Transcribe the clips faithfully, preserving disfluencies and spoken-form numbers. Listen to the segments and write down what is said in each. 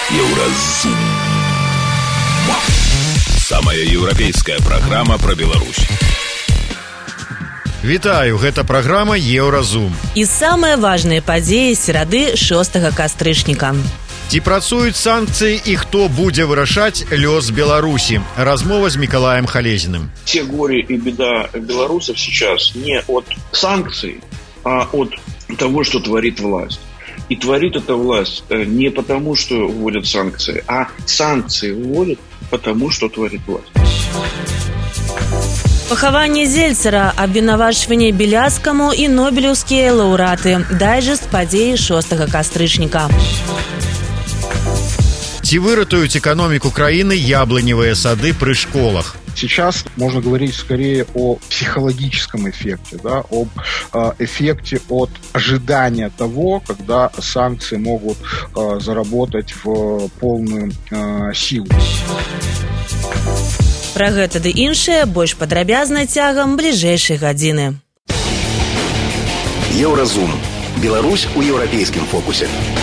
Еўразум. Самая еўрапейская праграма пра Беларусь. Вітаю, гэта праграма Еўразум. І самыя важныя падзеі серады шостага кастрычніка. Ці працуюць санкцыі і хто будзе вырашаць лёс Беларусі? Размова с Миколаем Халезиным. Все горе и беда белорусов сейчас не от санкций, а от того, что творит власть. И творит эта власть не потому, что вводят санкции, а санкции вводят потому, что творит власть. Пахаванне Зельцера, абвінавачванне Беляцкаму і нобелеўскія лаўрэаты. Дайджэст падзеі шостага кастрычніка. Ці выратуюць экономику краіны яблоневые сады при школах? Сейчас можно говорить скорее о психологическом эффекте, да, об э, эффекте от ожидания того, когда санкции могут э, заработать в полную э, силу. Пра гэта ды іншае больш падрабязна цягам бліжэйшай гадзіны. Еўразум. Беларусь у еўрапейскім фокусе.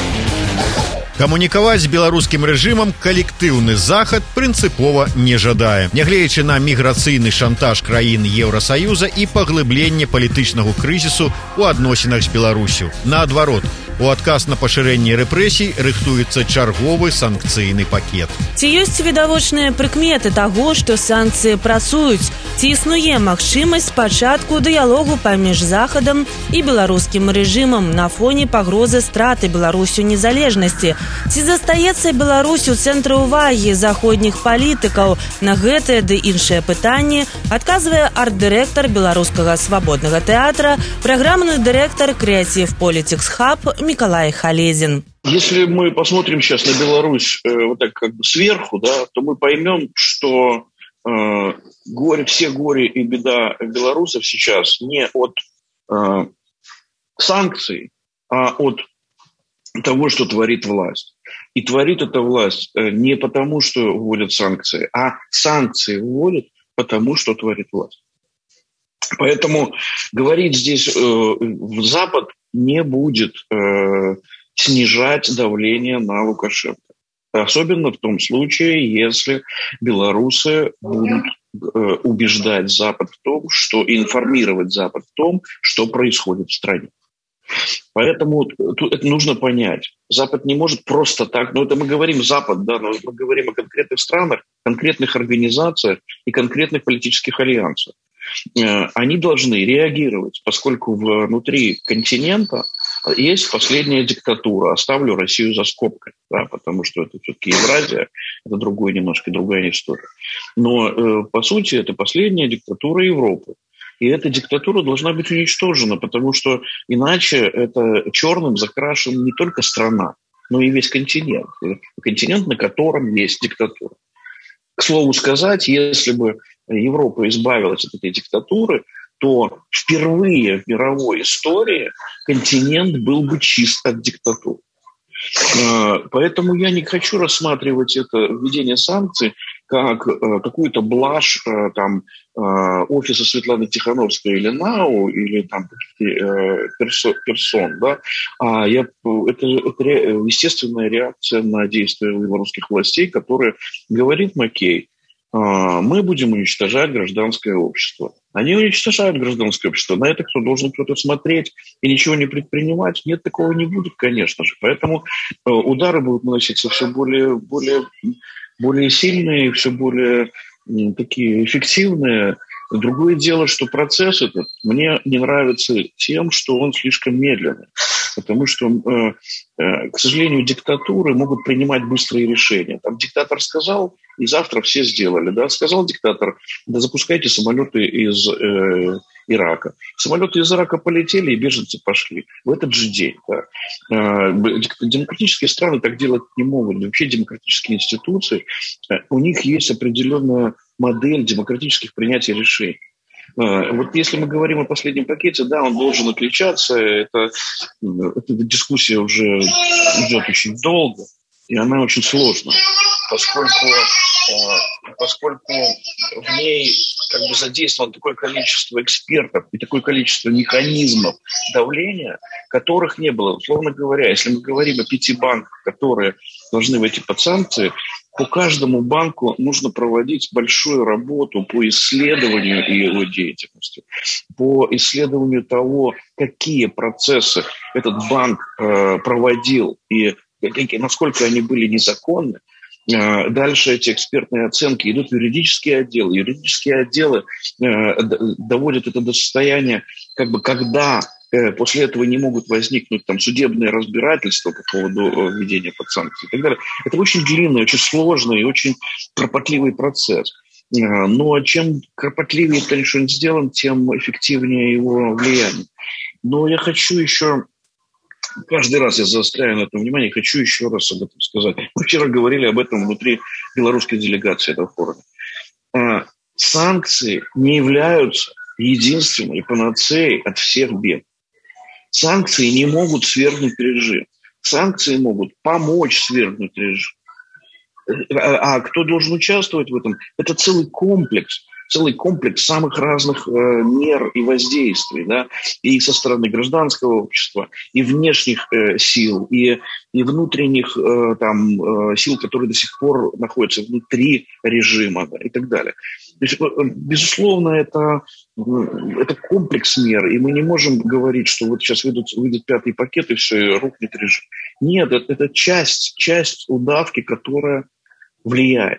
Камунікаваць з беларускім рэжымам калектыўны захад прынцыпова не жадае. Нягледзячы на міграцыйны шантаж краін Еўрасаюза і паглыбленне палітычнага крызісу у адносінах з Беларусю. Наадварот, у адказ на пашырэнне рэпрэсій рыхтуецца чарговы санкцыйны пакет. Ці ёсць відавочныя прыкметы таго, што санкцыі працуюць? Ці існуе магчымасць пачатку дыялогу паміж захадам і беларускім рэжымам на фоне пагрозы страты Беларусю незалежнасці? Ці застаецца Беларусь у цэнтры ўвагі заходніх палітыкаў? На гэтае ды іншае пытанне адказвае арт-дырэктар беларускага свабоднага тэатра, праграмны дырэктар Creative Politics Hub Миколай Халезин. Если мы посмотрим сейчас на Беларусь э, вот так как бы сверху, да, то мы поймем, что э, горе, все горе и беда белорусов сейчас не от э, санкций, а от того, что творит власть. И творит эта власть не потому, что вводят санкции, а санкции вводят потому, что творит власть. Поэтому говорить здесь э, Запад не будет э, снижать давление на Лукашенко. Особенно в том случае, если белорусы будут э, убеждать Запад в том, что информировать Запад в том, что происходит в стране. Поэтому тут это нужно понять. Запад не может просто так, но это мы говорим Запад, да, но мы говорим о конкретных странах, конкретных организациях и конкретных политических альянсах. Они должны реагировать, поскольку внутри континента есть последняя диктатура. Оставлю Россию за скобкой, да, потому что это все-таки Евразия, это другой немножко другая история. Но по сути это последняя диктатура Европы. И эта диктатура должна быть уничтожена, потому что иначе это черным закрашена не только страна, но и весь континент. Континент, на котором есть диктатура. К слову сказать, если бы Европа избавилась от этой диктатуры, то впервые в мировой истории континент был бы чист от диктатуры. Поэтому я не хочу рассматривать это введение санкций как какую-то блажь там, офиса Светланы Тихановской или НАУ, или там каких-то персон. Да? А я, это, это естественная реакция на действия белорусских властей, которые говорит Маккей: мы будем уничтожать гражданское общество. Они уничтожают гражданское общество. На это кто должен кто-то смотреть и ничего не предпринимать? Нет, такого не будет, конечно же. Поэтому удары будут наноситься все более, более, более сильные, все более такие эффективные. Другое дело, что процесс этот мне не нравится тем, что он слишком медленный. Потому что, э, э, к сожалению, диктатуры могут принимать быстрые решения. Там диктатор сказал, и завтра все сделали. Да? Сказал диктатор: да запускайте самолеты из э, Ирака. Самолеты из Ирака полетели, и беженцы пошли в этот же день. Да? Э, демократические страны так делать не могут. Вообще демократические институции, э, у них есть определенная модель демократических принятий решений. Вот если мы говорим о последнем пакете, да, он должен отличаться. Это, эта дискуссия уже идет очень долго, и она очень сложная, поскольку, поскольку в ней как бы задействовано такое количество экспертов и такое количество механизмов давления, которых не было. Условно говоря, если мы говорим о пяти банках, которые должны войти под санкции, по каждому банку нужно проводить большую работу по исследованию его деятельности, по исследованию того, какие процессы этот банк э, проводил и какие, насколько они были незаконны. Э, дальше эти экспертные оценки идут в юридические отделы. Юридические отделы э, доводят это до состояния, как бы, когда после этого не могут возникнуть там судебные разбирательства по поводу введения под санкции и так далее. Это очень длинный, очень сложный и очень кропотливый процесс. Но чем кропотливее, конечно, он сделан, тем эффективнее его влияние. Но я хочу еще, каждый раз я заостряю на этом внимание, хочу еще раз об этом сказать. Мы вчера говорили об этом внутри белорусской делегации этого форума. Санкции не являются единственной панацеей от всех бед. Санкции не могут свергнуть режим. Санкции могут помочь свергнуть режим. А, а кто должен участвовать в этом? Это целый комплекс, целый комплекс самых разных э, мер и воздействий, да, и со стороны гражданского общества, и внешних э, сил, и, и внутренних э, там, э, сил, которые до сих пор находятся внутри режима, да, и так далее. То есть, безусловно, это, это комплекс мер, и мы не можем говорить, что вот сейчас выйдет, выйдет пятый пакет, и все, и рухнет режим. Нет, это, это часть, часть удавки, которая влияет.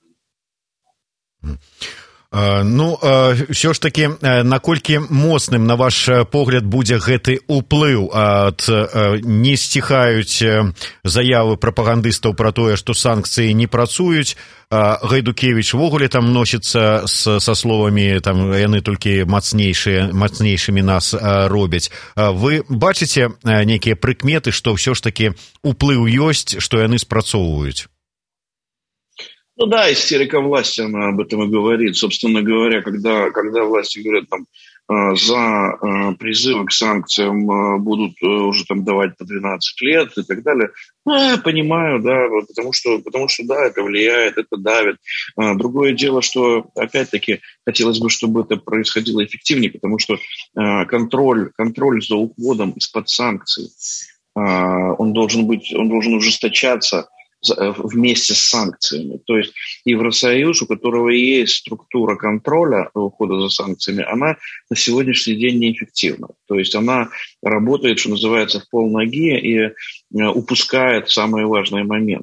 Ну, ўсё ж такі, наколькі моцным, на ваш погляд, будзе гэты ўплыў ад не сціхаюць заявы прапагандыстаў пра тое, што санкцыі не працуюць. Гайдукевич ввогуле там носіцца с, са словамі, там яны толькі мацнейшыя, мацнейшымі нас робяць. Вы бачыце нейкія прыкметы, што ўсё ж такі ўплыў ёсць, што яны спрацоўваюць? Ну да, истерика власти, она об этом и говорит. Собственно говоря, когда, когда власти говорят, там, за призывы к санкциям будут уже там давать по двенадцать лет и так далее, ну, я понимаю, да, потому что, потому что, да, это влияет, это давит. Другое дело, что, опять-таки, хотелось бы, чтобы это происходило эффективнее, потому что контроль, контроль за уходом из-под санкций, он должен быть, он должен ужесточаться вместе с санкциями. То есть Евросоюз, у которого есть структура контроля ухода за санкциями, она на сегодняшний день неэффективна. То есть она работает, что называется, в полноги и упускает самые важные моменты.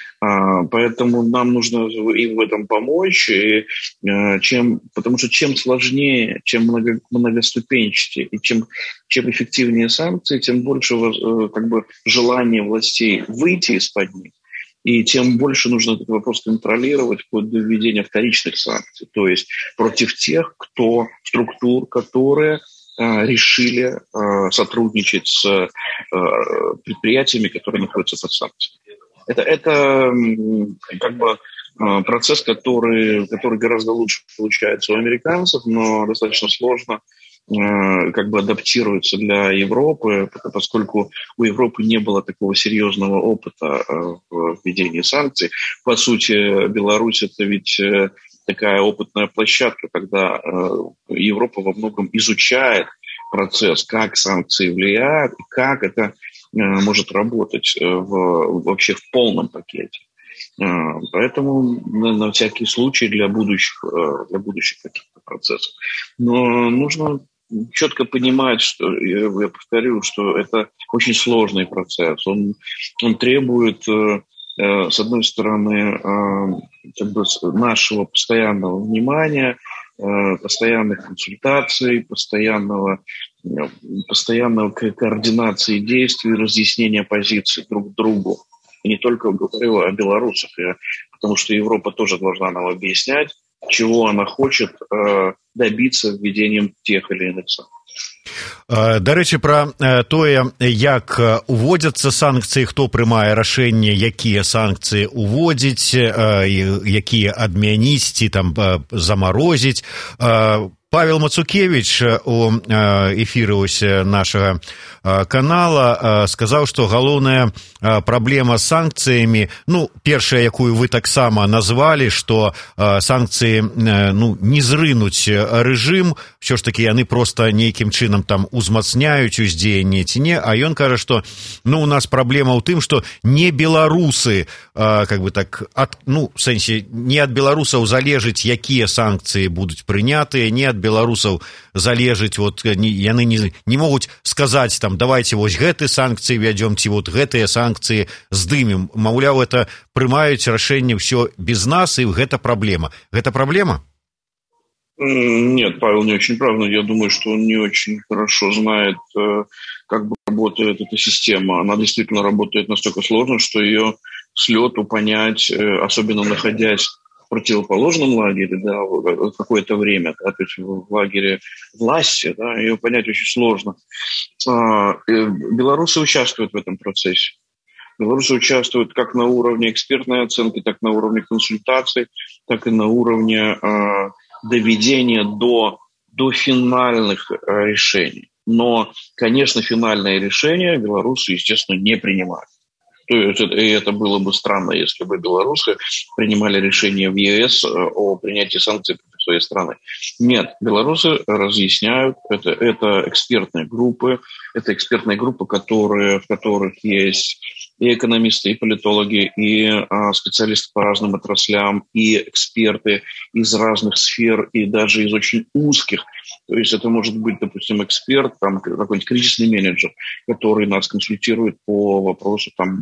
Поэтому нам нужно им в этом помочь, и чем, потому что чем сложнее, чем много, многоступенчатее и чем, чем эффективнее санкции, тем больше как бы, желания властей выйти из-под них. И тем больше нужно этот вопрос контролировать вплоть до введения вторичных санкций, то есть против тех, кто, структур, которые э, решили э, сотрудничать с э, предприятиями, которые находятся под санкциями. Это, это как бы процесс, который, который гораздо лучше получается у американцев, но достаточно сложно как бы адаптируется для Европы, поскольку у Европы не было такого серьезного опыта в введении санкций. По сути, Беларусь – это ведь такая опытная площадка, когда Европа во многом изучает процесс, как санкции влияют, и как это может работать в, вообще в полном пакете. Поэтому на, на всякий случай для будущих, для будущих каких-то процессов. Но нужно четко понимать, что, я, я повторю, что это очень сложный процесс. Он, он требует, с одной стороны, как бы нашего постоянного внимания, постоянных консультаций, постоянного, постоянного координации действий, разъяснения позиций друг к другу. И не только говорю о белорусах, потому что Европа тоже должна нам объяснять, чего она хочет э, добиться введением тех или иных санкций. Дарэчы, пра тое, як уводзяцца санкцыі, хто прымае рашэнне, якія санкцыі уводзіць, якія адмяніць ці там замарозіць. Павел Мацукевич у эфіры ось нашага канала сказаў, што галоўная праблема з санкцыямі, ну, першая, якую вы таксама назвалі, што санкцыі, ну, не зрынуць рэжым, ўсё ж такі яны проста нейкім чынам там узмацняюць уздзеянне ці не, а ён кажа, што, ну, у нас праблема ў тым, што не беларусы, как бы так, ад, ну, в сэнсе, не ад беларусаў залежыць, якія санкцыі будуць прынятыя, не ад беларусаў залежыць, вот, яны не, не могуць сказаць, там, давайте вось гэты санкцыі вядзём, ці вот гэтыя санкцыі здымем. Маўляў, это прымаюць рашэнне ўсё без нас, и гэта проблема. Гэта проблема? Нет, Павел не очень прав, но я думаю, что он не очень хорошо знает, как бы работает эта система. Она действительно работает настолько сложно, что ее с лету понять, особенно находясь в противоположном лагере, да, какое-то время, да, то есть в лагере власти, да, ее понять очень сложно. Белорусы участвуют в этом процессе. Белорусы участвуют как на уровне экспертной оценки, так на уровне консультаций, так и на уровне э, доведения до, до финальных э, решений. Но, конечно, финальное решение белорусы, естественно, не принимают. То есть это, и это было бы странно, если бы белорусы принимали решение в ЕС о принятии санкций против своей страны. Нет, белорусы разъясняют, это, это экспертные группы, это экспертные группы, которые, в которых есть и экономисты, и политологи, и а, специалисты по разным отраслям, и эксперты из разных сфер, и даже из очень узких. То есть это может быть, допустим, эксперт, там, какой-нибудь кризисный менеджер, который нас консультирует по вопросу там,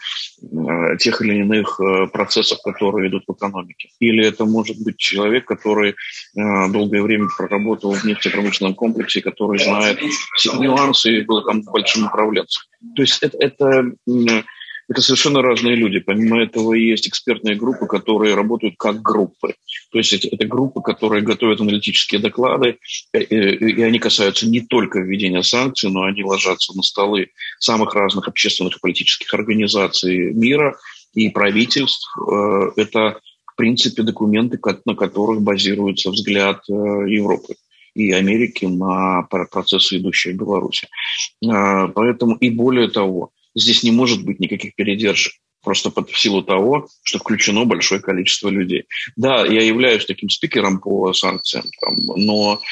тех или иных процессов, которые идут в экономике. Или это может быть человек, который долгое время проработал в нефтепромышленном комплексе, который знает все нюансы и был там большим управленцем. То есть это, это, это совершенно разные люди. Помимо этого есть экспертные группы, которые работают как группы. То есть это, это группы, которые готовят аналитические доклады, и, и они касаются не только введения санкций, но они ложатся на столы самых разных общественных и политических организаций мира и правительств. Это, в принципе, документы, на которых базируется взгляд Европы и Америки на процессы, идущие в Беларуси. Поэтому и более того, здесь не может быть никаких передержек. Просто в силу того, что включено большое количество людей. Да, я являюсь таким спикером по санкциям, там, но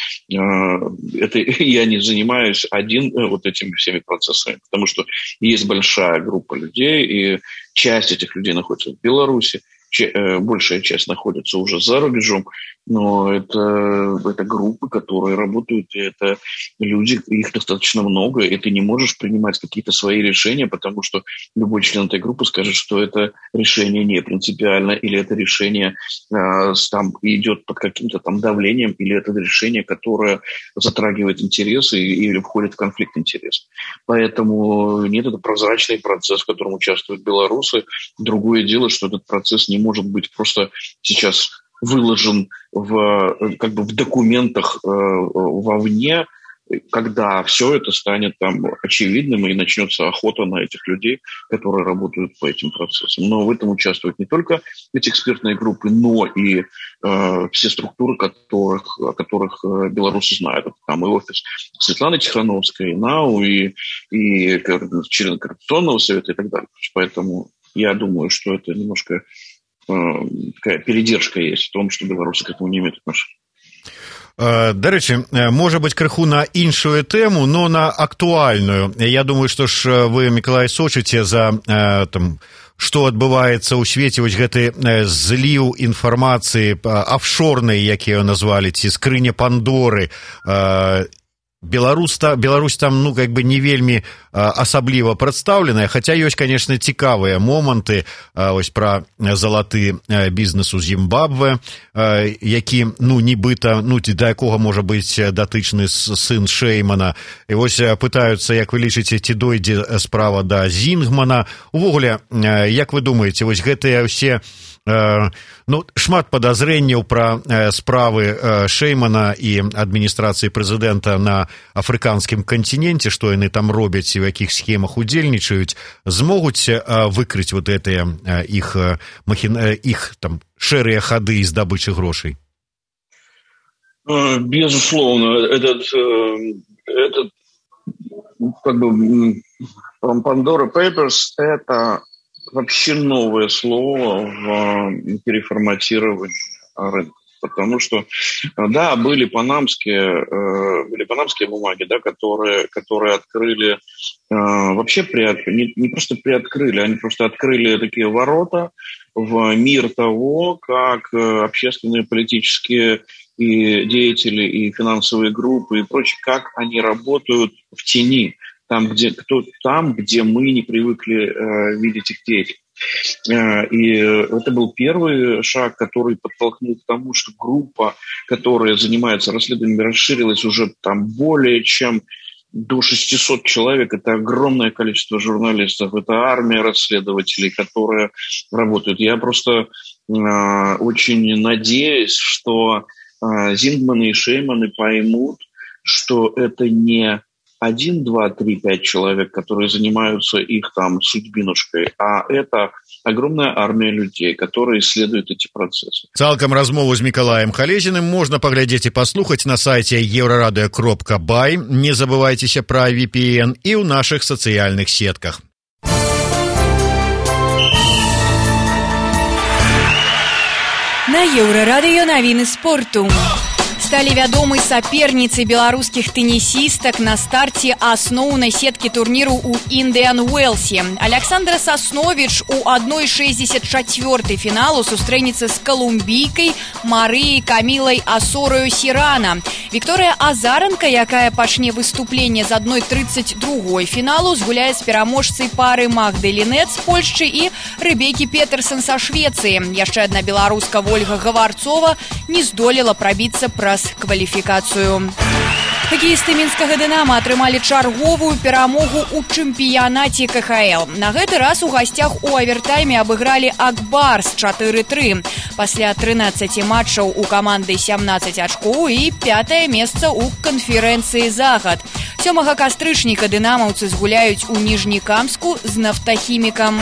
э, это, я не занимаюсь один э, вот этими всеми процессами, потому что есть большая группа людей, и часть этих людей находится в Беларуси, большая часть находится уже за рубежом, но это, это группы, которые работают, и это люди, их достаточно много, и ты не можешь принимать какие-то свои решения, потому что любой член этой группы скажет, что это решение не принципиально, или это решение э, там идет под каким-то там давлением, или это решение, которое затрагивает интересы или входит в конфликт интересов. Поэтому нет, это прозрачный процесс, в котором участвуют белорусы. Другое дело, что этот процесс не может быть просто сейчас выложен в, как бы в документах э, вовне, когда все это станет там очевидным и начнется охота на этих людей, которые работают по этим процессам. Но в этом участвуют не только эти экспертные группы, но и э, все структуры, которых, о которых э, белорусы знают. Это там и офис Светланы Тихановской, и НАУ, и, и член Координационного совета и так далее. Поэтому я думаю, что это немножко такая передержка есть в том, что белорусы к этому не имеют отношения. Да рэчы, можа быць крыху на іншую тэму, но на актуальную. Я думаю, што ж вы, Мікалай, сочыце за там, што адбываецца ў свеце, вось гэты зліў інфармацыі афшорнай, якія назвалі, ці скрыня Пандоры. Беларусь, Беларусь там, ну, как бы не вельмі асабліва прадстаўленая, хаця ёсць, конечно, цікавыя моманты ось пра залаты бізнес у Зімбабве, які, ну, нібыта, ну, да якога можа быць датычны сын Шеймана. І вось пытаюцца, як вы лічыце, ці дойдзе справа да Зінгмана. Увогуле, як вы думаеце, вось гэтыя ўсе ну, шмат падазрэнняў пра справы Шеймана і адміністрацыі прэзідэнта на афрыканскім кантиненте, што яны там робяць і ў якіх схемах удзельнічаюць, змогуць выкрыць вот гэтыя іх, іх там шэрыя хады і здабычы грошай? Безусловно, этот, этот как бы Pandora Papers — это вообще новое слово в переформатировании рынка. Потому что, да, были панамские, были панамские бумаги, да, которые, которые открыли, вообще приоткрыли, не, не просто приоткрыли, они просто открыли такие ворота в мир того, как общественные, политические и деятели, и финансовые группы, и прочее, как они работают в тени, там, где, кто, там, где мы не привыкли э, видеть их деятельность. И это был первый шаг, который подтолкнул к тому, что группа, которая занимается расследованием, расширилась уже там более чем до шестисот человек. Это огромное количество журналистов, это армия расследователей, которые работают. Я просто э, очень надеюсь, что э, Зиндманы и Шейманы поймут, что это не один, два, три, пять человек, которые занимаются их там судьбинушкой, а это огромная армия людей, которые исследуют эти процессы. Цалкам размову з Мікалаем Халезіным можна паглядзець і паслухаць на сайце еўрарадыё кропка бай. Не забывайцеся пра ви пі эн і ў нашых сацыяльных сетках. На еўрарадыё навіны спорту. Сталі вядомай саперніцай беларускіх тэнісістак на старце асноўнай сеткі турніру ў Індыан Уэлсе. Александра Сасновіч у адна шэсцьдзесят чатыры фіналу сустрэнецца з калумбійкай Марыяй Камілай Асораю Сірана. Вікторыя Азаранка, якая пачне выступленне з адна тридцать два фіналу, згуляе з пераможцай пары Магды Лінет з Польшчы і Рэбекі Петэрсэн са Швецыі. Яшчэ адна беларуска Вольга Гаварцова не здолела прабіцца праз кваліфікацыю. Хакеісты мінскага «Дынама» атрымалі чарговую перамогу ў чэмпіянаце ка ха эл. На гэты раз у гасцях у авертайме абыгралі Акбарс чатыры тры. Пасля трынаццаці матчаў у каманды сямнаццаць ачкоў і пятае месца ў канферэнцыі «Захад». сёмага кастрычніка дынамаўцы згуляюць у Ніжнекамску з «Нафтахімікам».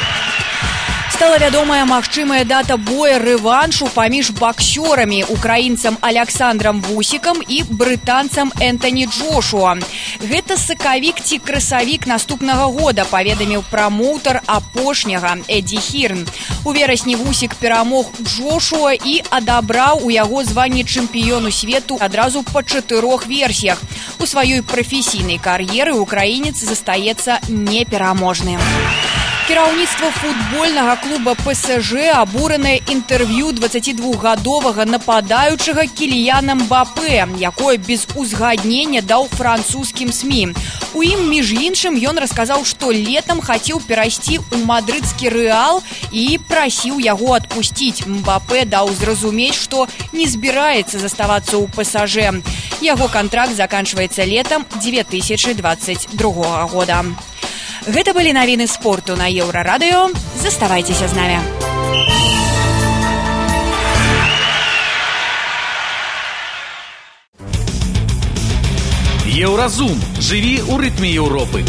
Стала вядомая магчымая дата боя рэваншу паміж баксёрамі, украінцам Александрам Вусікам і брытанцам Энтані Джошуа. Гэта сакавік ці красавік наступнага года, паведаміў прамоўтар апошняга Эдді Хірн. У верасні Вусік перамог Джошуа і адабраў у яго званне чэмпіёну свету адразу па чатырох версіях. У сваёй прафесійнай кар'еры украінец застаецца непераможным. Кіраўніцтва футбольнага клуба пэ эс жэ абуранае інтэрв'ю дваццацідвухгадовага нападаючага Кіліяна Мбапэ, якое без узгаднення даў французскім СМІ. У ім, між іншым, ён расказаў, што летам хацеў перайсці ў мадрыдскі Рэал і прасіў яго адпусціць. Мбапэ даў зразумець, што не збіраецца заставацца ў пэ эс жэ. Яго кантракт заканчваецца летам две тысячы двадцать другога года. Гэта былі навіны спорту на Еўрарадыё. Заставайцеся з намі. Еўразум. Жыві ў рытме Еўропы.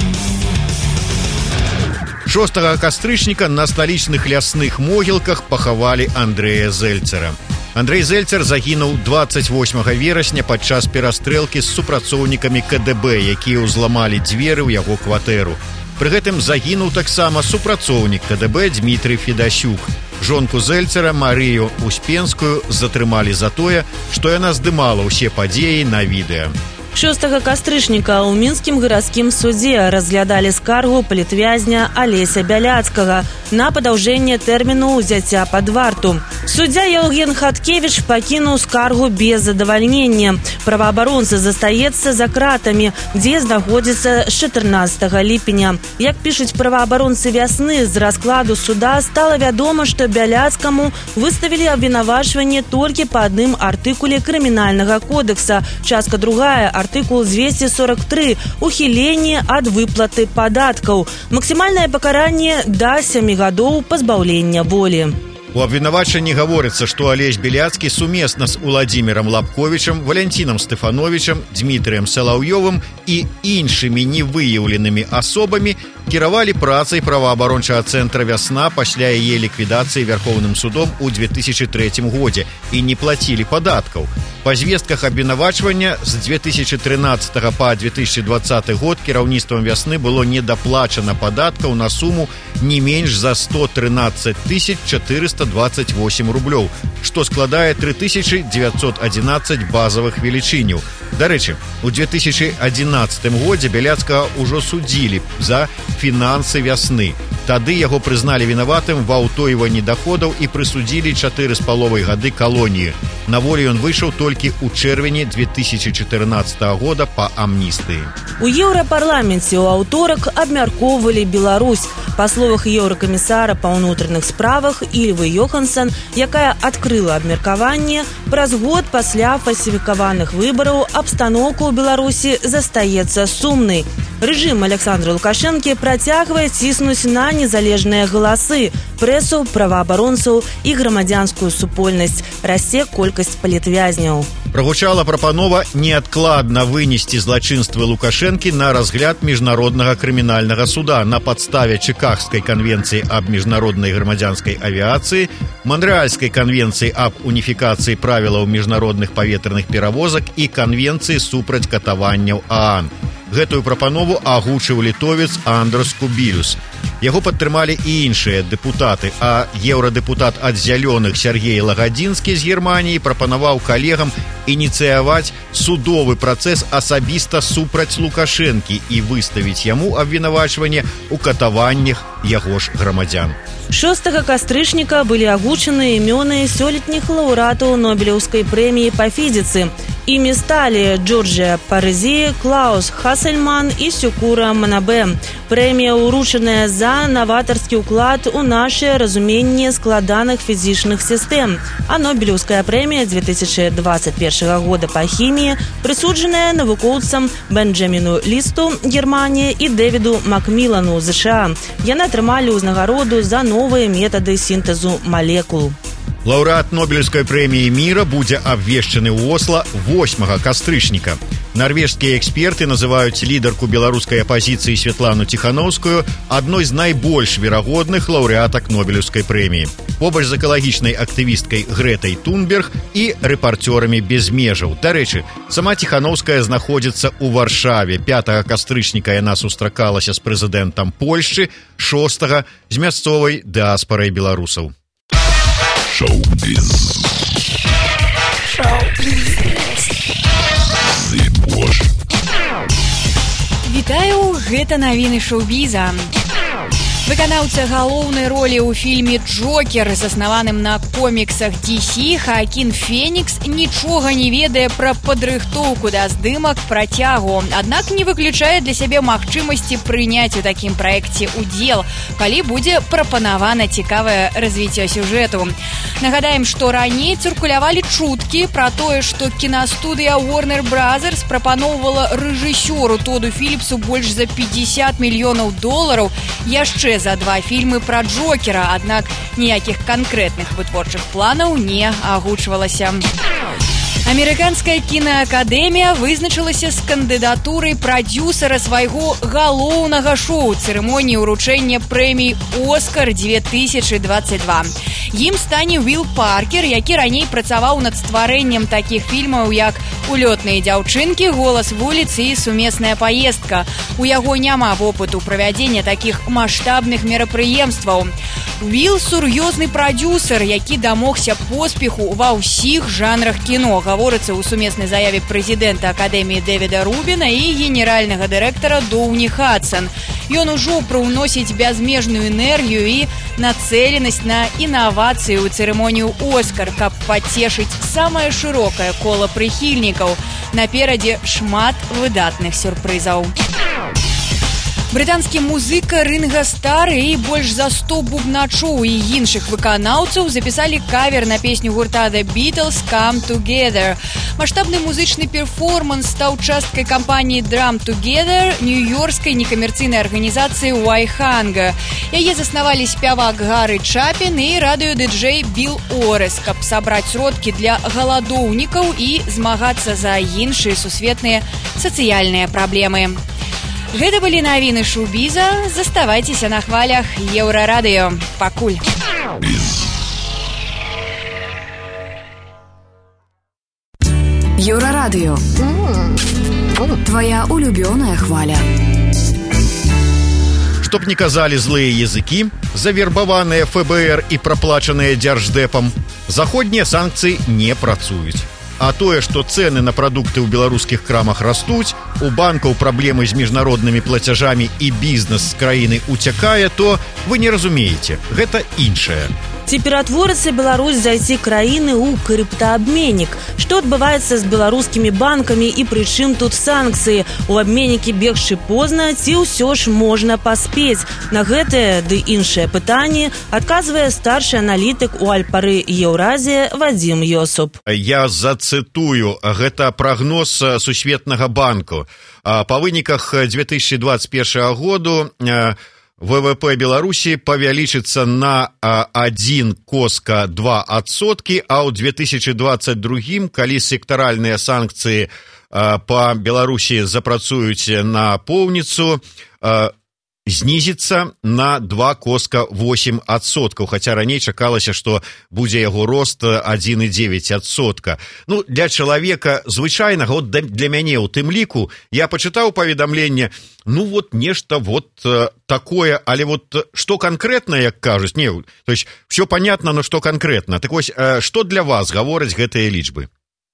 шостага кастрычніка на сталічных лясных могілках пахавалі Андрэя Зельцера. Андрэй Зельцер загінуў дваццаць восьмага верасня падчас перастрэлкі з супрацоўнікамі ка дэ бэ, якія ўзламалі дзверы ў яго кватэру. Пры гэтым загінуў таксама супрацоўнік ка дэ бэ Дмітрый Федасюк. Жонку Зельцера Марыю Успенскую затрымалі за тое, што яна здымала ўсе падзеі на відэа. шостага кастрычніка ў мінскім гарадскім судзе разглядалі скаргу палітвязня Алеся Бяляцкага на падаўжэнне тэрміну ўзяцця пад варту. Суддзя Еўген Хаткевіч пакінуў скаргу без задавальнення. Праваабаронца застаецца за кратамі, дзе знаходзіцца з чатырнаццатага ліпеня. Як пішуць праваабаронцы «Вясны», з раскладу суда стала вядома, што Бяляцкаму выставілі абвінавачванне толькі па адным артыкуле крымінальнага кодекса, частка другая, артыкул двести сорок три «Ухіленне ад выплаты падаткаў». Максімальнае пакаранне да сямі гадоў пазбаўлення волі. У абвінавачанні гаворыцца, што Алесь Беляцкі сумесна з Уладзімірам Лапковічам, Валянцінам Стэфановічам, Дмітрыем Салаўёвым і іншымі невыяўленымі асобамі кіравалі працай праваабарончага цэнтра «Вясна» пасля яе ліквідацыі Вярхоўным судом у две тысячи трэцім годзе і не плацілі падаткаў. Па звестках абвінавачвання з две тысячи тринадцатого па две тысячи двадцаты год кіраўніцтвам вясны было недаплачана падаткаў на суму не менш за сто тринадцать тысяч четыреста двадцать восемь рублёў, што складае три тысячи девятьсот одиннадцать базавых велічыняў. Дарэчы, у две тысячи одиннадцатым годзе Бяляцкага ўжо судзілі за фінансы вясны. Тады яго прызналі вінаватым ва ўтойванні даходаў і прысудзілі чатыры з паловай гады калоніі. На волю ён выйшаў толькі ў чэрвені две тысячи четырнадцатого года па амністыі. У Еўрапарламенце ў аўторак абмяркоўвалі Беларусь. Па словах еўракамісара па ўнутраных справах Ільвы Йохансон, якая адкрыла абмеркаванне, праз год пасля фальсіфікаваных выбараў абстаноўка ў Беларусі застаецца сумнай. Рэжым Александра Лукашэнкі працягвае ціснуць на незалежныя галасы, прэсу, праваабаронцаў і грамадзянскую супольнасць. Расце колькасць палітвязняў. Прагучала прапанова неадкладна вынесці злачынствы Лукашэнкі на разгляд міжнароднага крымінальнага суда на падставе Чикагскай канвенцыі аб міжнароднай грамадзянскай авіяцыі, Монрэальскай канвенцыі аб уніфікацыі правілаў міжнародных паветраных перавозак і канвенцыі супраць катаванняў ААН. Гэтую прапанову агучыў літовец Андрас Кубілюс. Яго падтрымалі і іншыя дэпутаты, а еўрадэпутат ад зялёных Сергей Лагадзінскі з Германіі прапанаваў калегам ініцыяваць судовы працэс асабіста супраць Лукашэнкі і выставіць яму абвінавачванне ў катаваннях яго ж грамадзян. шостага кастрычніка былі агучаны імёны сёлетніх лаўрэатаў Нобелеўскай прэміі па фізіцы. Імі сталі Джорджия Парызи, Клаус Хассельман і Сюкура Манабе. Прэмія ўручаная за наватарскі ўклад у нашае разуменне складаных фізічных сістэм. А Нобелеўская прэмія две тысячи двадцать первого года па хіміі прысуджаная навукоўцам Бенджаміну Лісту, Германія, і Дэвіду Макмілану, США. Яны атрымалі ўзнагароду за новыя метады сінтэзу малекул. Лаўрэат Нобелеўскай прэміі міра будзе абвешчаны ў Осла восьмага кастрычніка. Нарвежскія эксперты называюць лідарку беларускай апазіцыі Святлану Ціханаўскую адной з найбольш верагодных лаўрэатак Нобелеўскай прэміі. Побач з экалагічнай актывісткай Грэтай Тунберг і рэпарцёрамі без межаў. Дарэчы, сама Ціханаўская знаходзіцца ў Варшаве. пятага кастрычніка яна сустракалася з прэзідэнтам Польшчы, шостага з мясцовай дыаспарай беларусаў. Шоу-біз. Шоу-біз. Вітаю, гэта навіны шоу-біза. Выканаўца галоўнай ролі ў фільме «Джокер», заснаваным на коміксах ді сі, Хаакін Фенікс нічога не ведае пра падрыхтоўку да здымак працягу. Аднак не выключае для сябе магчымасці прыняць у такім праекце удзел, калі будзе прапанавана цікавае развіццё сюжэту. Нагадаем, што раней цыркулявалі чуткі пра тое, што кінастудыя Warner Brothers прапаноўвала рэжысёру Тоду Філіпсу больш за пятьдесят мільёнаў долараў яшчэ за два фільмы пра Джокера, аднак ніякіх канкрэтных вытворчых планаў не агучвалася. Амерыканская кінаакадэмія вызначылася з кандыдатурай прадзюсара свайго галоўнага шоу цырымоніі ўручэння прэміі «Оскар» две тысячи двадцать два. Ім стане Уилл Паркер, які раней працаваў над стварэннем такіх фільмаў, як «Улётныя дзяўчынкі», «Голас вуліцы» і «Сумесная паездка». У яго няма вопыту правядзення такіх маштабных мерапрыемстваў. Уилл – сур'ёзны прадзюсар, які дамогся поспеху ва ўсіх жанрах кіно, гаворыцца ў сумеснай заяве прэзідэнта Акадэміі Дэвіда Рубіна і генеральнага дырэктара Доўні Хадсон. Ён ужо прыўносіць бязмежную энергію і нацэленасць на інавацыі ў цырымонію «Оскар», каб пацешыць самае шырокае кола прыхільнікаў. Наперадзе шмат выдатных сюрпрызаў. Брытанскі музыка Ринга Стар і больш за сто бубначоў і іншых выканаўцаў запісалі кавер на песню гурта The Beatles «Come Together». Маштабны музычны перформанс стаў часткай кампаніі Drum Together нью-йоркскай некамерцыйнай арганізацыі Вайханга. Яе заснавалі спявак Гары Чапін і радыёдыджэй Біл Орес, каб сабраць сродкі для галадоўнікаў і змагацца за іншыя сусветныя сацыяльныя праблемы. Гэта былі навіны шоу-біза. Заставайцеся на хвалях Еўрарадыё. Пакуль. Еўрарадыё. Твоя улюбёная хваля. Чтоб не казалі злыя языкі, завербаваныя эф бэ эр і праплачаныя дзярждэпам, заходнія санкцыі не працуюць. А тое, што цэны на прадукты ў беларускіх крамах растуць, у банкаў праблемы з міжнароднымі плацяжамі і бізнес з краіны уцякае, то вы не разумееце, гэта іншае. Ці ператворыцца Беларусь зайці краіны ў крыптаабменнік? Што адбываецца з беларускімі банкамі і пры чым тут санкцыі? У абменнікі бегчы позна, ці ўсё ж можна паспець? На гэтае ды іншыя пытанні адказвае старшы аналітык у Альпары Еўразія Вадзім Йосуп. Я зацытую, гэта прагноз Сусветнага банку. Па выніках две тысячи двадцать первого году вэ вэ пэ Беларусі павялічыцца на один коска два адсоткі, а ў две тысячи двадцать другім, калі сектаральныя санкцыі па Беларусі запрацуюць на поўніцу, знізіцца на два коска восемь адсоткаў, хаця раней чакалася, што будзе яго рост один і девять адсотка. Ну, для чалавека звычайнага, от для мяне ў тым ліку, я пачытаў паведамленне, ну вот нешта вот такое, але вот што канкрэтна, як кажуць, не, то есть все понятно, но што канкрэтна. Так вось, што для вас гавораць гэтыя лічбы?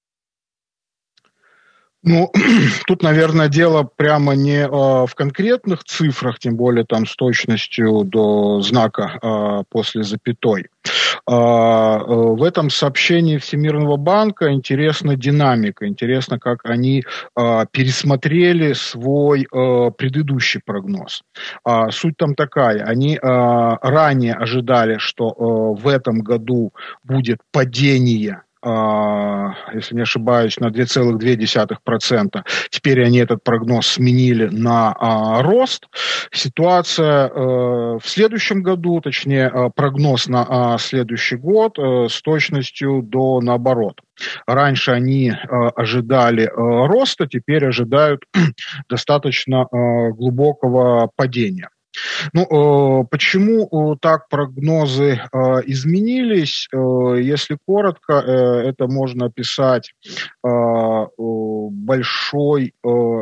Ну, тут, наверное, дело прямо не э, в конкретных цифрах, тем более там с точностью до знака э, после запятой. Э, э, в этом сообщении Всемирного банка интересна динамика, интересно, как они э, пересмотрели свой э, предыдущий прогноз. Э, суть там такая, они э, ранее ожидали, что э, в этом году будет падение, если не ошибаюсь, на два целых две десятых процента. Теперь они этот прогноз сменили на а, рост. Ситуация а, в следующем году, точнее, а, прогноз на а, следующий год а, с точностью до наоборот. Раньше они а, ожидали а, роста, теперь ожидают достаточно а, глубокого падения. Ну, почему так прогнозы изменились? Если коротко, это можно описать большой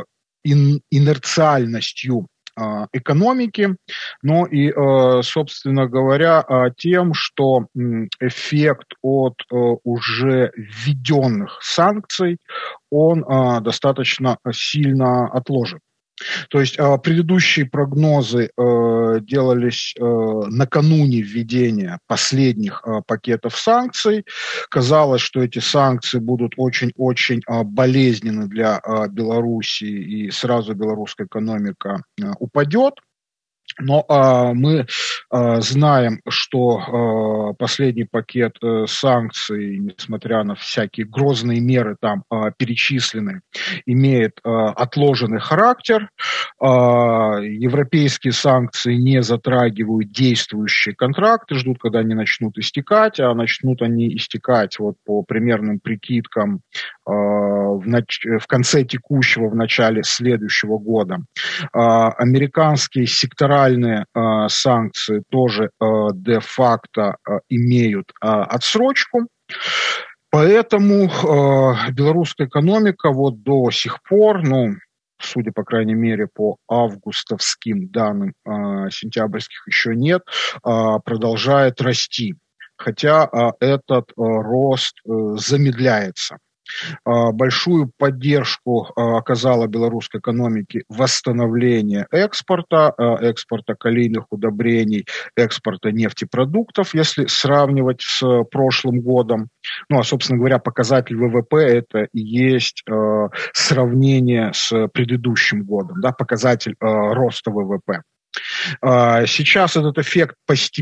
инерциальностью экономики, но и, собственно говоря, тем, что эффект от уже введенных санкций, он достаточно сильно отложен. То есть э, предыдущие прогнозы э, делались э, накануне введения последних э, пакетов санкций. Казалось, что эти санкции будут очень-очень э, болезненны для э, Белоруссии, и сразу белорусская экономика э, упадет. Но э, мы э, знаем, что э, последний пакет э, санкций, несмотря на всякие грозные меры там э, перечислены, имеет э, отложенный характер. Э, европейские санкции не затрагивают действующие контракты, ждут, когда они начнут истекать, а начнут они истекать вот по примерным прикидкам э, в, нач... в конце текущего, в начале следующего года. Э, американские секторальные Э, санкции тоже э, де-факто э, имеют э, отсрочку. Поэтому э, белорусская экономика вот до сих пор, ну, судя, по крайней мере, по августовским данным, э, сентябрьских еще нет, э, продолжает расти. Хотя э, этот э, рост э, замедляется. Большую поддержку оказала белорусской экономике восстановление экспорта, экспорта калийных удобрений, экспорта нефтепродуктов, если сравнивать с прошлым годом. Ну, а, собственно говоря, показатель вэ вэ пэ – это и есть э, сравнение с предыдущим годом, да, показатель э, роста вэ вэ пэ. Э, сейчас этот эффект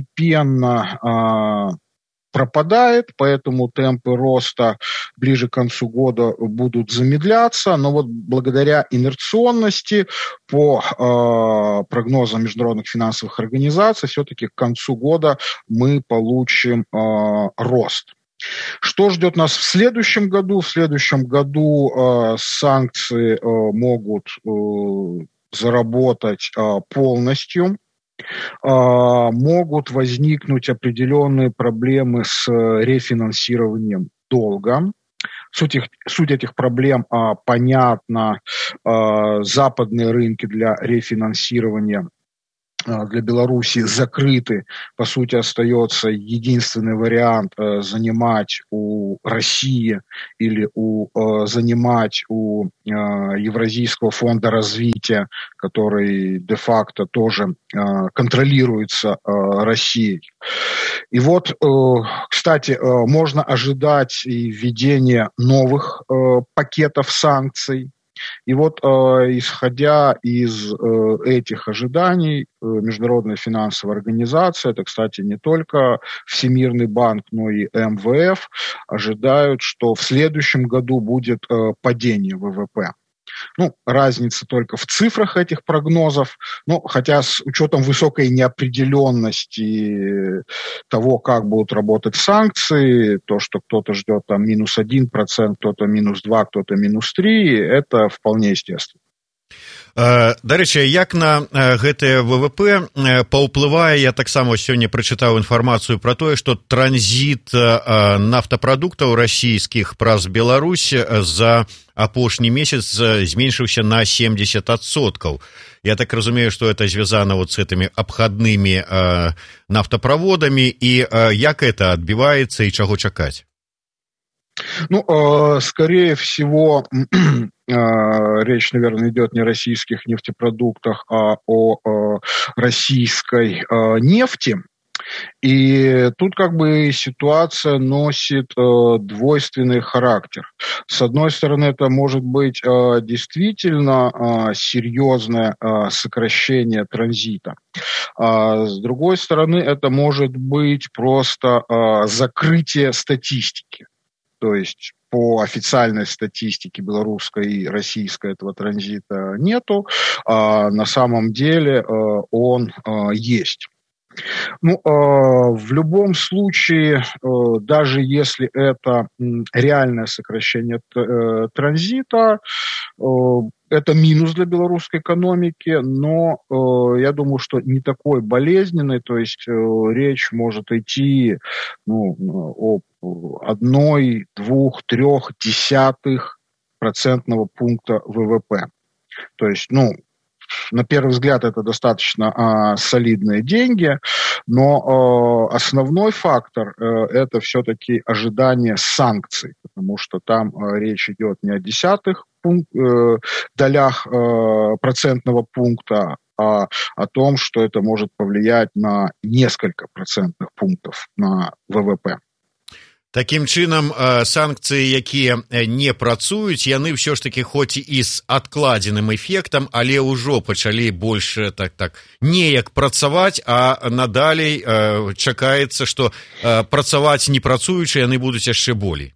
постепенно э, пропадает, поэтому темпы роста ближе к концу года будут замедляться, но вот благодаря инерционности по э, прогнозам международных финансовых организаций все-таки к концу года мы получим э, рост. Что ждет нас в следующем году? В следующем году э, санкции э, могут э, заработать э, полностью. Могут возникнуть определенные проблемы с рефинансированием долга. Суть, их, суть этих проблем а, понятна. А, западные рынки для рефинансирования для Беларуси закрыты. По сути, остается единственный вариант э, занимать у России или у, э, занимать у э, Евразийского фонда развития, который де-факто тоже э, контролируется э, Россией. И вот, э, кстати, э, можно ожидать и введения новых э, пакетов санкций. И вот, э, исходя из э, этих ожиданий, э, Международная финансовая организация, это, кстати, не только Всемирный банк, но и эм вэ эф, ожидают, что в следующем году будет э, падение вэ вэ пэ. Ну, разница только в цифрах этих прогнозов, ну, хотя с учетом высокой неопределенности того, как будут работать санкции, то, что кто-то ждет там минус один процент, кто-то минус два, кто-то минус три, это вполне естественно. Дарэчы, як на гэтае вэ вэ пэ паўплывае, я таксама сёння прачытаў інфармацыю пра тое, што транзіт нафтапрадуктаў расійскіх праз Беларусь за апошні месяц зменшыўся на семьдесят адсоткаў. Я так разумею, што это звязана вот с этими обходными нафтаправодамі, і як это адбіваецца і чаго чакаць? Ну, э, скорее всего, э, речь, наверное, идет не о российских нефтепродуктах, а о э, российской э, нефти. И тут как бы ситуация носит э, двойственный характер. С одной стороны, это может быть э, действительно э, серьезное э, сокращение транзита. А с другой стороны, это может быть просто э, закрытие статистики. То есть по официальной статистике белорусской и российской этого транзита нету, а на самом деле он есть. Ну, в любом случае, даже если это реальное сокращение транзита, это минус для белорусской экономики, но э, я думаю, что не такой болезненный, то есть э, речь может идти ну, об одной, двух, трех десятых процентного пункта вэ вэ пэ. То есть, ну, на первый взгляд это достаточно э, солидные деньги, но э, основной фактор э, это все-таки ожидание санкций, потому что там э, речь идет не о десятых пункт, э, долях э, процентного пункта, а о том, что это может повлиять на несколько процентных пунктов на вэ вэ пэ. Такім чынам, санкцыі, якія не працуюць, яны ўсё ж такі хоць і з адкладзеным эфектам, але ўжо пачалі больш так так неяк працаваць, а надалей чакаецца, што працаваць не працуючы, яны будуць яшчэ болей.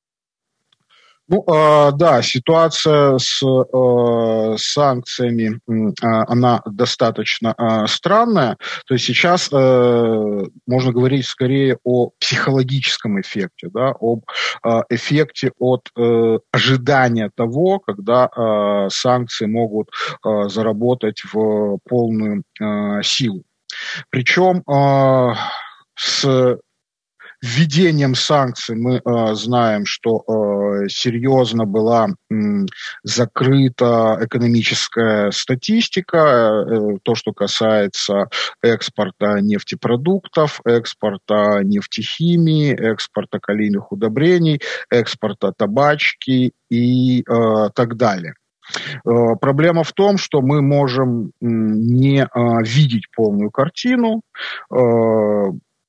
Ну, э, да, ситуация с э, санкциями, э, она достаточно э, странная. То есть сейчас э, можно говорить скорее о психологическом эффекте, да, об э, эффекте от э, ожидания того, когда э, санкции могут э, заработать в полную э, силу. Причем э, с введением санкций мы э, знаем, что э, серьезно была э, закрыта экономическая статистика, э, то, что касается экспорта нефтепродуктов, экспорта нефтехимии, экспорта калийных удобрений, экспорта табачки и э, так далее. Э, проблема в том, что мы можем э, не э, видеть полную картину, э,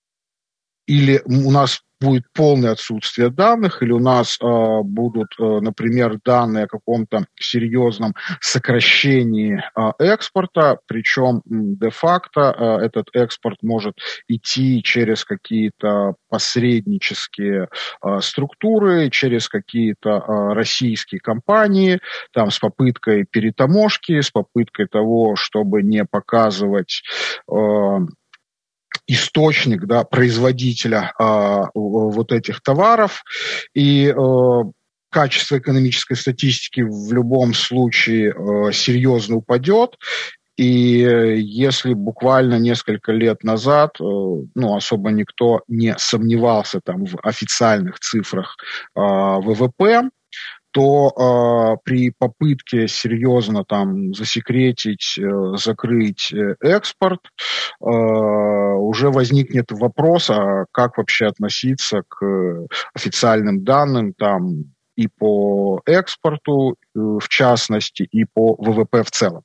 или у нас будет полное отсутствие данных, или у нас э, будут, э, например, данные о каком-то серьезном сокращении э, экспорта, причем де-факто э, этот экспорт может идти через какие-то посреднические э, структуры, через какие-то э, российские компании, там с попыткой перетаможки, с попыткой того, чтобы не показывать э, источник, да, производителя э, вот этих товаров, и э, качество экономической статистики в любом случае э, серьезно упадет, И если буквально несколько лет назад, ну, особо никто не сомневался там в официальных цифрах э, ВВП, то э, при попытке серьезно там засекретить, э, закрыть э, экспорт, э, уже возникнет вопрос, а как вообще относиться к официальным данным там и по экспорту, э, в частности, и по ВВП в целом.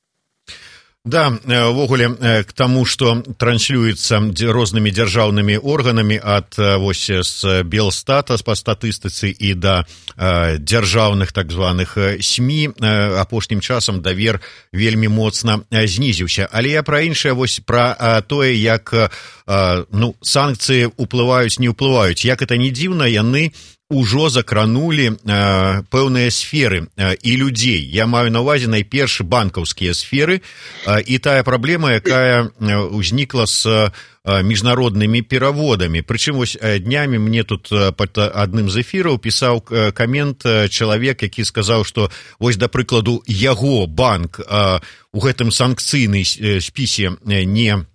Да, ввогуле к таму, што транслюецца рознымі дзяржаўнымі органамі ад вось з Белстата па статыстыцы і да дзяржаўных так званых СМІ апошнім часам давер вельмі моцна знізіўся. Але я пра іншае, вось пра тое, як ну, санкцыі ўплываюць, не ўплываюць. Як это не дзіўна, яны ужо закранулі э, пэўныя сферы э, і людзей. Я маю на ўвазе найперш банкаўскія сферы э, і тая праблема, якая э, узнікла з э, міжнароднымі пераводамі. Прычым вось э, днямі мне тут э, пад адным з эфіраў пісаў э, камент э, чалавек, які сказаў, што вось, да прыкладу, яго банк э, у гэтым санкцыйнай э, спісе э, не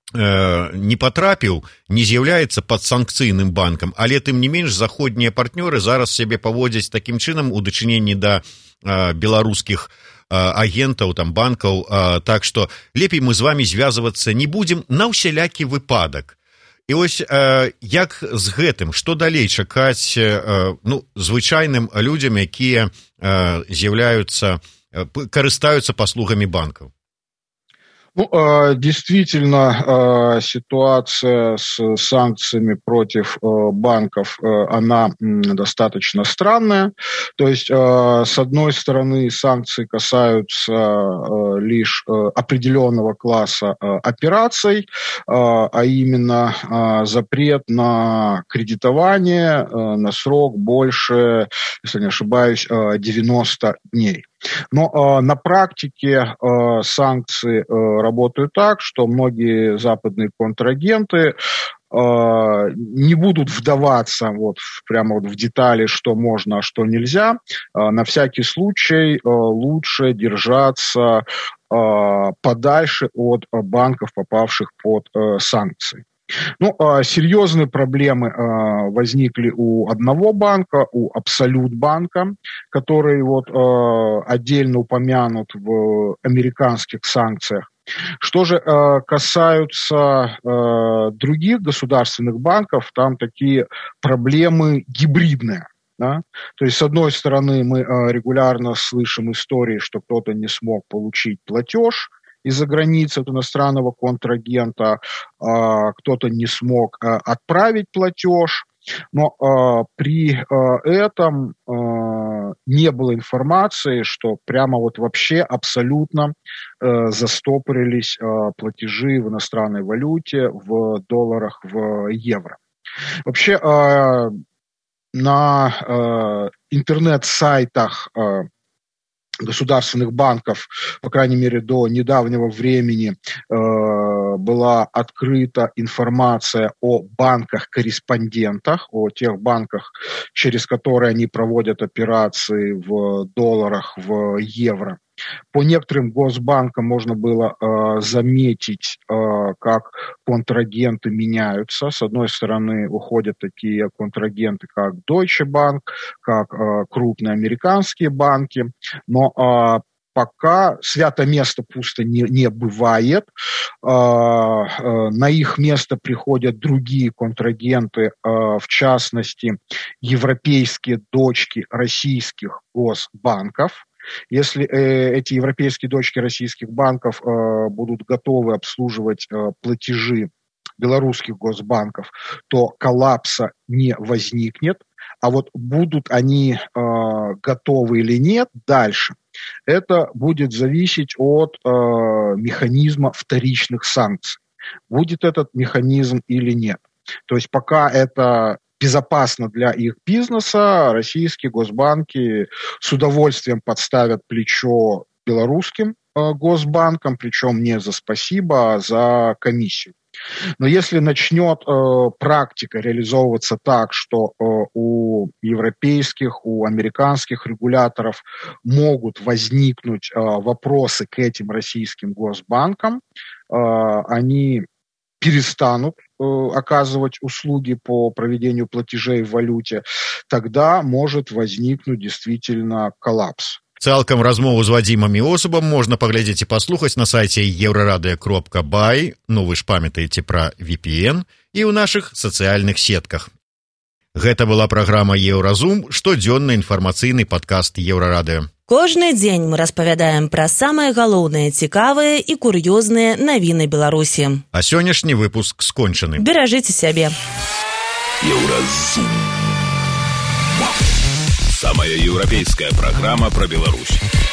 не патрапіў, не з'яўляецца падсанкцыйным банкам, але тым не менш заходнія партнёры зараз сябе паводзяць такім чынам у дачыненні да э, беларускіх э, агентаў, там, банкаў, э, так што лепей мы з вамі звязвацца не будзем на ўсялякі выпадак. І вось э, як з гэтым, што далей чакаць э, ну, звычайным людзям, якія э, з'яўляюцца, э, карыстаюцца паслугамі банкаў? Ну, действительно, ситуация с санкциями против банков, она достаточно странная. То есть, с одной стороны, санкции касаются лишь определенного класса операций, а именно запрет на кредитование на срок больше, если не ошибаюсь, девяносто дней. Но э, на практике э, санкции э, работают так, что многие западные контрагенты э, не будут вдаваться вот прямо вот в детали, что можно, а что нельзя. Э, на всякий случай э, лучше держаться э, подальше от банков, попавших под э, санкции. Ну, серьезные проблемы возникли у одного банка, у Абсолют банка, который вот отдельно упомянут в американских санкциях. Что же касается других государственных банков, там такие проблемы гибридные. Да? То есть, с одной стороны, мы регулярно слышим истории, что кто-то не смог получить платеж из-за границы от иностранного контрагента, кто-то не смог отправить платеж, но при этом не было информации, что прямо вот вообще абсолютно застопорились платежи в иностранной валюте, в долларах, в евро. Вообще на интернет-сайтах государственных банков, по крайней мере, до недавнего времени э, была открыта информация о банках-корреспондентах, о тех банках, через которые они проводят операции в долларах, в евро. По некоторым госбанкам можно было э, заметить, э, как контрагенты меняются. С одной стороны, уходят такие контрагенты, как Deutsche Bank, как э, крупные американские банки, но э, пока свято место пусто не, не бывает. Э, э, на их место приходят другие контрагенты, э, в частности, европейские дочки российских госбанков. Если э, эти европейские дочки российских банков э, будут готовы обслуживать э, платежи белорусских госбанков, то коллапса не возникнет. А вот будут они э, готовы или нет дальше, это будет зависеть от э, механизма вторичных санкций. Будет этот механизм или нет. То есть пока это безопасно для их бизнеса, российские госбанки с удовольствием подставят плечо белорусским э, госбанкам, причем не за спасибо, а за комиссию. Но если начнет э, практика реализовываться так, что э, у европейских, у американских регуляторов могут возникнуть э, вопросы к этим российским госбанкам, э, они перестанут э, оказывать услуги по проведению платежей в валюте, тогда может возникнуть действительно коллапс. Цалкам размову з Вадзімам Іосубам можна паглядзець і паслухаць на сайце еўрарадыё кропка бай, ну вы ж памятаеце пра ви пі эн, і ў нашых сацыяльных сетках. Гэта была праграма «Еўразум», штодзённы інфармацыйны падкаст Еўрарадыё. Кожны дзень мы распавядаем пра самыя галоўныя, цікавыя і кур'ёзныя навіны Беларусі. А сённяшні выпуск скончаны. Беражыце сябе. Еўразум. Самая еўрапейская программа про Беларусь.